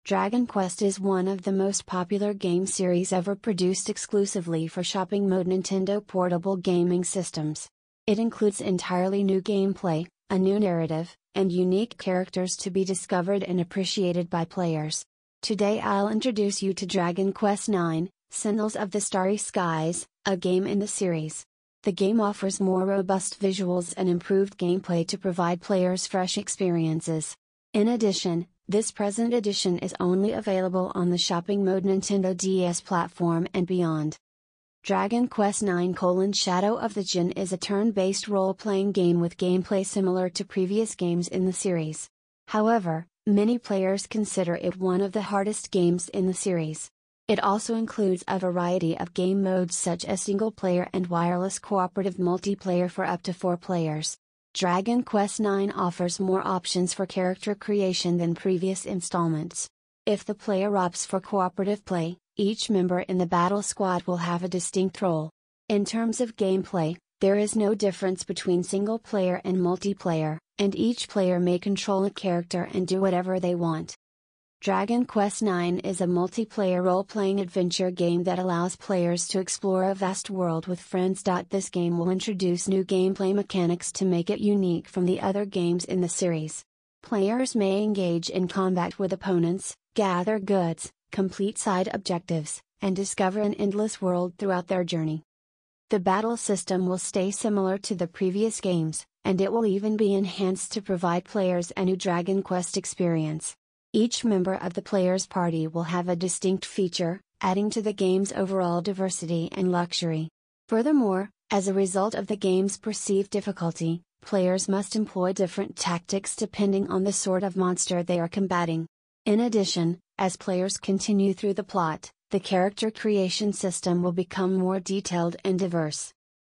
Dragon Quest is one of the most popular game series ever produced exclusively for shopping mode Nintendo portable gaming systems. It includes entirely new gameplay, a new narrative, and unique characters to be discovered and appreciated by players. Today I'll introduce you to Dragon Quest IX, Sentinels of the Starry Skies, a game in the series. The game offers more robust visuals and improved gameplay to provide players fresh experiences. In addition, this present edition is only available on the shopping mode Nintendo DS platform and beyond. Dragon Quest IX: Shadow of the Jinn is a turn-based role-playing game with gameplay similar to previous games in the series. However, many players consider it one of the hardest games in the series. It also includes a variety of game modes such as single-player and wireless cooperative multiplayer for up to 4 players. Dragon Quest IX offers more options for character creation than previous installments. If the player opts for cooperative play, each member in the battle squad will have a distinct role. In terms of gameplay, there is no difference between single-player and multiplayer, and each player may control a character and do whatever they want. Dragon Quest IX is a multiplayer role-playing adventure game that allows players to explore a vast world with friends. This game will introduce new gameplay mechanics to make it unique from the other games in the series. Players may engage in combat with opponents, gather goods, complete side objectives, and discover an endless world throughout their journey. The battle system will stay similar to the previous games, and it will even be enhanced to provide players a new Dragon Quest experience. Each member of the player's party will have a distinct feature, adding to the game's overall diversity and luxury. Furthermore, as a result of the game's perceived difficulty, players must employ different tactics depending on the sort of monster they are combating. In addition, as players continue through the plot, the character creation system will become more detailed and diverse.